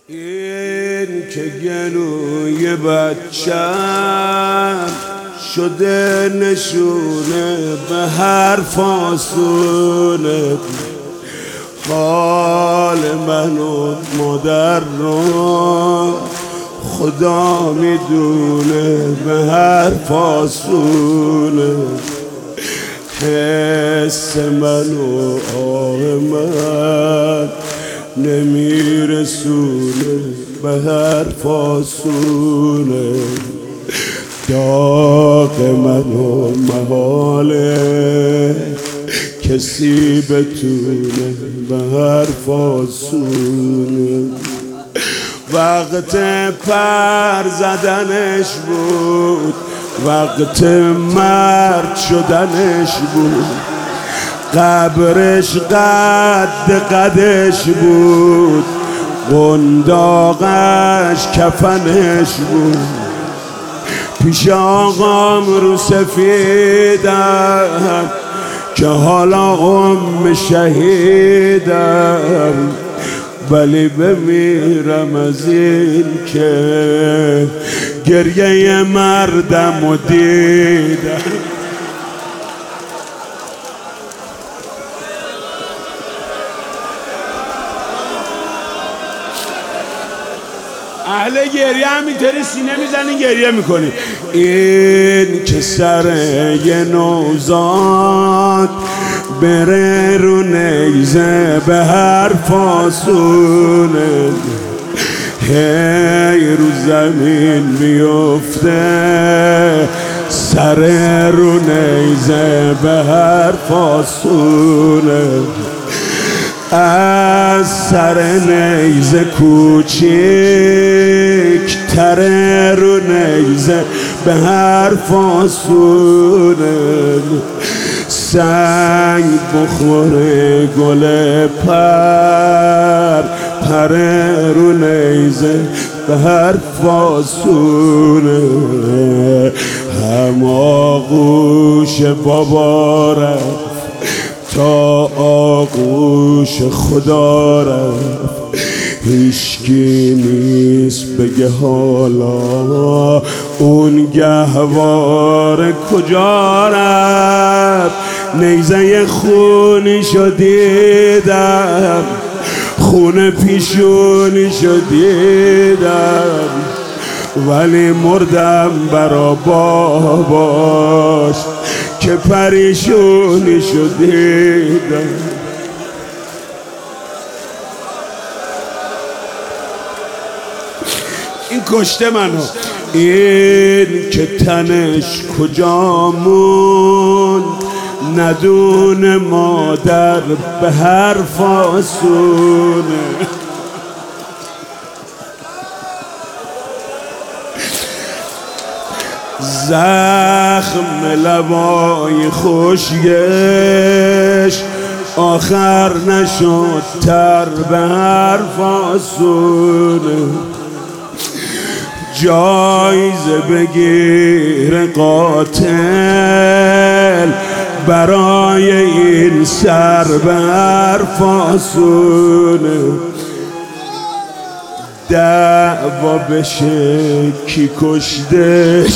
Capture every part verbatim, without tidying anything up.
این که گلوی بچم شده نشونه به هر فاصله، حال من و مادر رو خدا میدونه به هر فاصله، حس من و آه من نمیرسونه به هر فاصله، داغ من و محاله کسی بتونه به هر فاصله، وقت پر زدنش بود، وقت مرد شدنش بود، قبرش قد قدش بود، قنداقش کفنش بود، پیش آقام رو سفیدم که حالا ام شهیدم، ولی بمیرم از این که گریه مردم و دیدم. اهل گریه همینطوری سینه میزنی گریه میکنی. این که سر یه نوزاد بره رو نیزه به هر فاصله، هی رو زمین بیفته سر رو نیزه به هر فاصله، از سر نیزه کوچیک تره رو نیزه به هر فاصله، سنگ بخوره گل پر پره رو نیزه به هر فاصله، هم آغوش بابا رفت تا آغوش خدا رفت، هیچکی نیست بگه حالا اون گهوار کجا رفت، نیزه خونیشو دیدم، خون پیشونیشو دیدم، ولی مردم برا باباش که پریشونیشو دیدم. این کشته منو، این که تنش کجا موند ندونه مادر به هر فاصله، زخم لبای خوشگش آخر نشد تر به هر فاصله، جایزه بگیر قاتل برای این سر به هر فاصله، دعوا بشه کی کشتش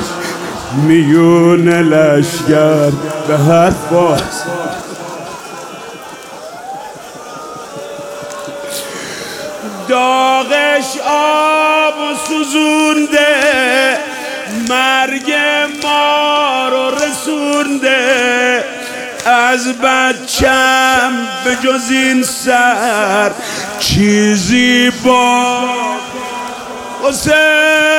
میون لشگر به هر فاصله، داغش آب و سوزونده مرگ ما رو رسونده، از بچم به جز این سر چیزی با حسین